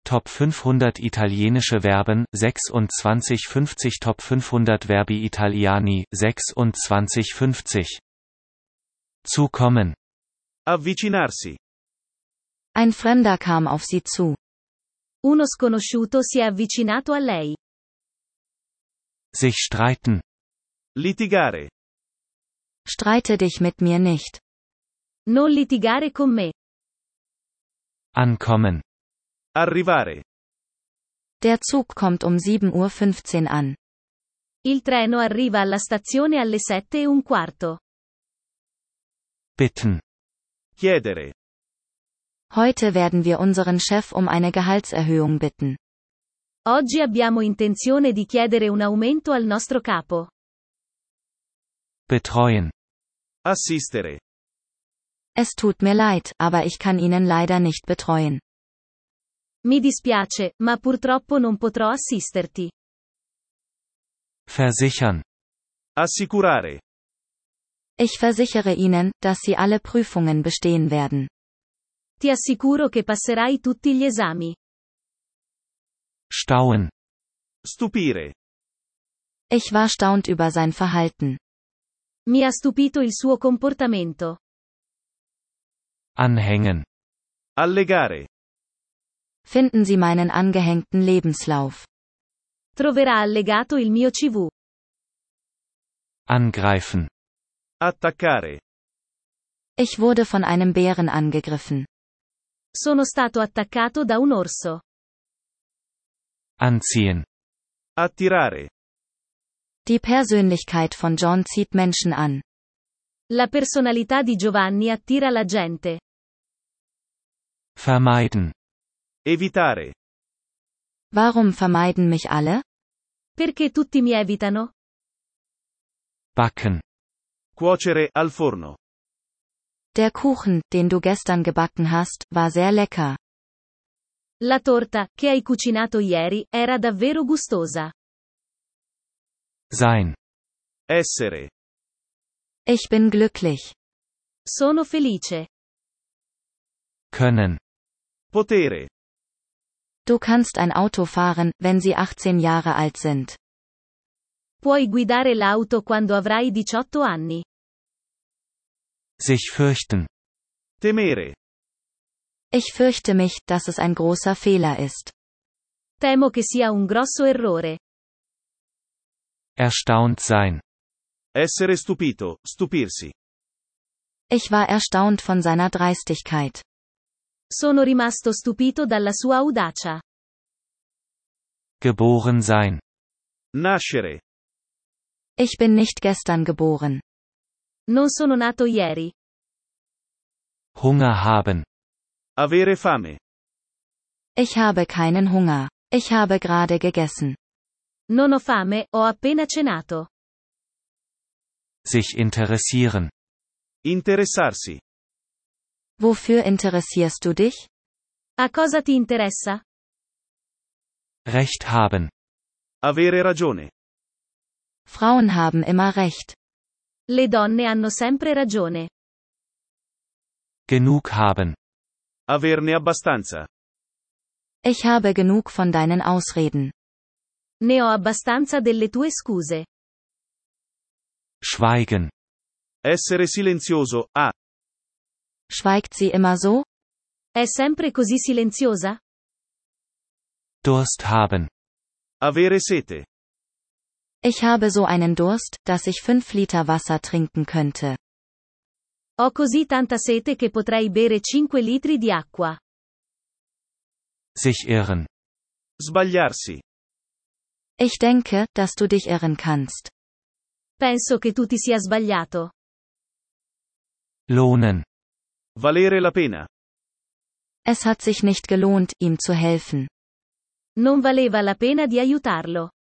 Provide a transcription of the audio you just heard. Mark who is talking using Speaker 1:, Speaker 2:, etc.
Speaker 1: Top 500 italienische Verben, 2650 Top 500 Verbi italiani, 2650. Zukommen.
Speaker 2: Avvicinarsi.
Speaker 3: Ein Fremder kam auf sie zu.
Speaker 4: Uno sconosciuto si è avvicinato a lei.
Speaker 1: Sich streiten.
Speaker 2: Litigare.
Speaker 3: Streite dich mit mir nicht.
Speaker 4: Non litigare con me.
Speaker 1: Ankommen.
Speaker 2: Arrivare.
Speaker 3: Der Zug kommt um 7:15 Uhr an.
Speaker 4: Il treno arriva alla stazione alle 7:15.
Speaker 1: Bitten.
Speaker 2: Chiedere.
Speaker 3: Heute werden wir unseren Chef um eine Gehaltserhöhung bitten.
Speaker 4: Oggi abbiamo intenzione di chiedere un aumento al nostro capo.
Speaker 1: Betreuen.
Speaker 2: Assistere.
Speaker 3: Es tut mir leid, aber ich kann Ihnen leider nicht betreuen.
Speaker 4: Mi dispiace, ma purtroppo non potrò assisterti.
Speaker 1: Versichern.
Speaker 2: Assicurare.
Speaker 3: Ich versichere Ihnen, dass Sie alle Prüfungen bestehen werden.
Speaker 4: Ti assicuro che passerai tutti gli esami.
Speaker 1: Stauen.
Speaker 2: Stupire.
Speaker 3: Ich war erstaunt über sein Verhalten.
Speaker 4: Mi ha stupito il suo comportamento.
Speaker 1: Anhängen.
Speaker 2: Allegare.
Speaker 3: Finden Sie meinen angehängten Lebenslauf.
Speaker 4: Troverà allegato il mio CV.
Speaker 1: Angreifen.
Speaker 2: Attaccare.
Speaker 3: Ich wurde von einem Bären angegriffen.
Speaker 4: Sono stato attaccato da un orso.
Speaker 1: Anziehen.
Speaker 2: Attirare.
Speaker 3: Die Persönlichkeit von John zieht Menschen an.
Speaker 4: La personalità di Giovanni attira la gente.
Speaker 1: Vermeiden.
Speaker 2: Evitare.
Speaker 3: Warum vermeiden mich alle?
Speaker 4: Perché tutti mi evitano?
Speaker 1: Backen.
Speaker 2: Cuocere al forno.
Speaker 3: Der Kuchen, den du gestern gebacken hast, war sehr lecker.
Speaker 4: La torta, che hai cucinato ieri, era davvero gustosa.
Speaker 1: Sein.
Speaker 2: Essere.
Speaker 3: Ich bin glücklich.
Speaker 4: Sono felice.
Speaker 1: Können.
Speaker 2: Potere.
Speaker 3: Du kannst ein Auto fahren, wenn sie 18 Jahre alt sind.
Speaker 4: Puoi guidare l'auto quando avrai 18 anni.
Speaker 1: Sich fürchten.
Speaker 2: Temere.
Speaker 3: Ich fürchte mich, dass es ein großer Fehler ist.
Speaker 4: Temo che sia un grosso errore.
Speaker 1: Erstaunt sein.
Speaker 2: Essere stupito, stupirsi.
Speaker 3: Ich war erstaunt von seiner Dreistigkeit.
Speaker 4: Sono rimasto stupito dalla sua audacia.
Speaker 1: Geboren sein.
Speaker 2: Nascere.
Speaker 3: Ich bin nicht gestern geboren.
Speaker 4: Non sono nato ieri.
Speaker 1: Hunger haben.
Speaker 2: Avere fame.
Speaker 3: Ich habe keinen Hunger. Ich habe gerade gegessen.
Speaker 4: Non ho fame, ho appena cenato.
Speaker 1: Sich interessieren.
Speaker 2: Interessarsi.
Speaker 3: Wofür interessierst du dich?
Speaker 4: A cosa ti interessa?
Speaker 1: Recht haben.
Speaker 2: Avere ragione.
Speaker 3: Frauen haben immer recht.
Speaker 4: Le donne hanno sempre ragione.
Speaker 1: Genug haben.
Speaker 2: Averne abbastanza.
Speaker 3: Ich habe genug von deinen Ausreden.
Speaker 4: Ne ho abbastanza delle tue scuse.
Speaker 1: Schweigen.
Speaker 2: Essere silenzioso.
Speaker 3: Schweigt sie immer so?
Speaker 4: È sempre così silenziosa?
Speaker 1: Durst haben.
Speaker 2: Avere sete.
Speaker 3: Ich habe so einen Durst, dass ich 5 Liter Wasser trinken könnte.
Speaker 4: Ho così tanta sete che potrei bere 5 litri di acqua.
Speaker 1: Sich irren.
Speaker 2: Sbagliarsi.
Speaker 3: Ich denke, dass du dich irren kannst.
Speaker 4: Penso che tu ti sia sbagliato.
Speaker 1: Lohnen.
Speaker 2: Valere la pena.
Speaker 3: Es hat sich nicht gelohnt, ihm zu helfen.
Speaker 4: Non valeva la pena di aiutarlo.